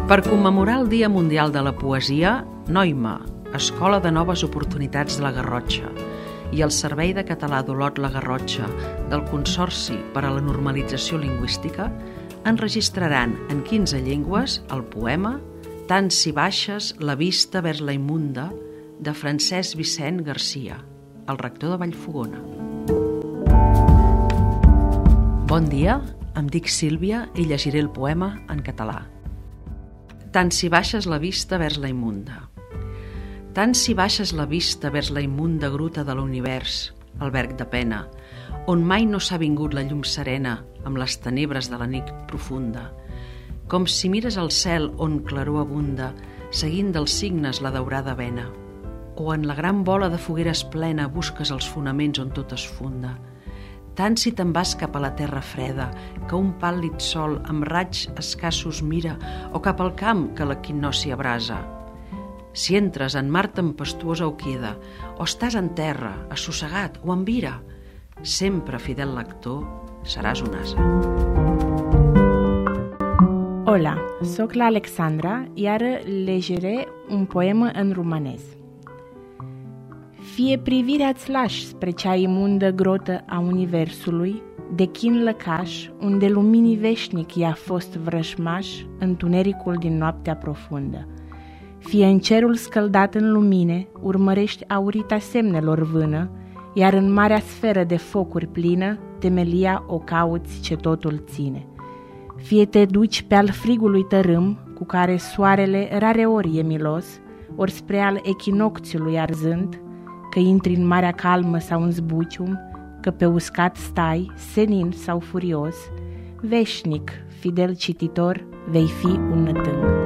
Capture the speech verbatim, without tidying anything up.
Per commemorar el Dia Mundial de la Poesia, Noima, Escola de Noves Oportunitats de la Garrotxa, i el Servei de Català d'Olot la Garrotxa del Consorci per a la Normalització Lingüística enregistraran en quinze llengües el poema Tant si baixes la vista vers la immunda de Francesc Vicent Garcia, el rector de Vallfogona. Bon dia, em dic Sílvia i llegiré el poema en català. Tant si baixes la vista vers la immunda. Tant si baixes la vista vers la immunda gruta de l'univers, alberg de pena, on mai no s'ha vingut la llum serena amb les tenebres de la nit profunda, com si mires al cel on claror abunda, seguint dels signes la daurada vena, o en la gran bola de fogueres plena busques els fonaments on tot es funda. Tant si te'n vas cap a la terra freda, que un pàl·lid sol amb raigs escassos mira, o cap al camp que l'equinocci abrasa. Si entres en mar tempestuosa o queda, o estàs en terra, assossegat o en vira, sempre, fidel lector, seràs un ase. Hola, soc l'Alexandra i ara llegiré un poema în romanès. Fie privirea-ți lași spre cea imundă grotă a universului, de chin lăcaș, unde luminii veșnic i-a fost vrășmaș, întunericul din noaptea profundă. Fie în cerul scăldat în lumine, urmărești aurita semnelor vână, iar în marea sferă de focuri plină, temelia o cauți ce totul ține. Fie te duci pe-al frigului tărâm, cu care soarele rareori e milos, ori spre al echinocțiului arzând, că intri în marea calmă sau în zbucium, că pe uscat stai, senin sau furios, veșnic, fidel cititor, vei fi un nătâng.